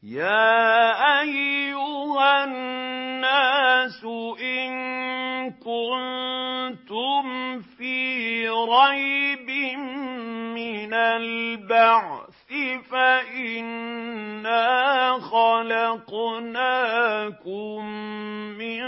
يَا أَيُّهَا النَّاسُ إِن كُنتُمْ فِي رَيْبٍ مِّنَ الْبَعْثِ فَإِنَّا خَلَقْنَاكُم مِّن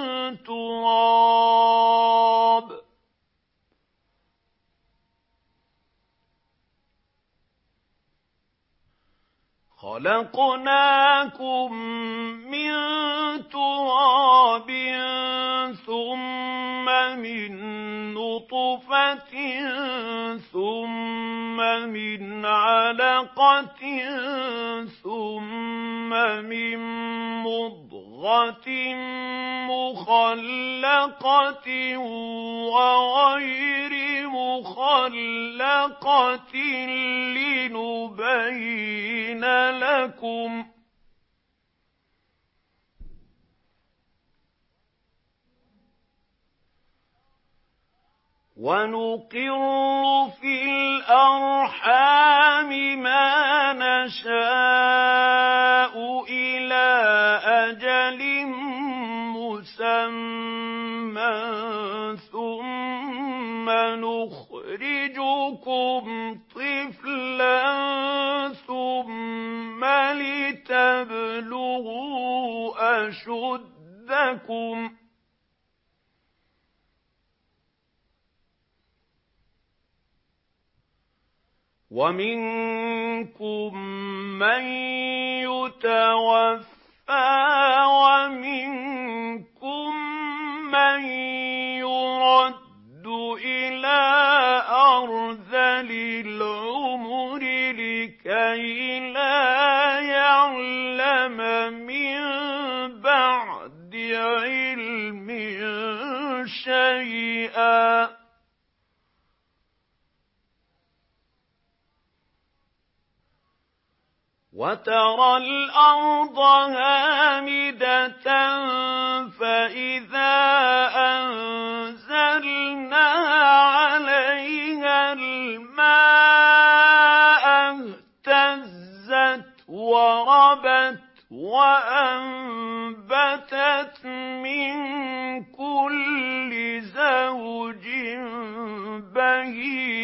تُرَابٍ ثُمَّ مِن نُّطْفَةٍ ثُمَّ مِنْ عَلَقَةٍ ثُمَّ مِن مُّضْغَةٍ مُّخَلَّقَةٍ وَغَيْرِ مُخَلَّقَةٍ لِّنُبَيِّنَ لَكُمْ ۚ وَنُقِرُّ فِي الْأَرْحَامِ مَا نَشَاءُ إِلَىٰ أَجَلٍ مُّسَمًّى ثُمَّ نُخْرِجُكُمْ طِفْلًا ثُمَّ لِتَبْلُغُوا أَشُدَّكُمْ ۖ وَمِنكُم مَّن يُتَوَفَّىٰ وَمِنكُم مَّن يُرَدُّ إِلَىٰ أَرْذَلِ الْعُمُرِ لِكَيْ لَا يَعْلَمَ مِن بَعْدِ عِلْمٍ شَيْئًا ۚ وَتَرَى الْأَرْضَ هَامِدَةً فَإِذَا أَنزَلْنَا عَلَيْهَا الْمَاءَ اهْتَزَّتْ وَرَبَتْ وَأَنبَتَتْ مِن كُلِّ زَوْجٍ بَهِيجٍ.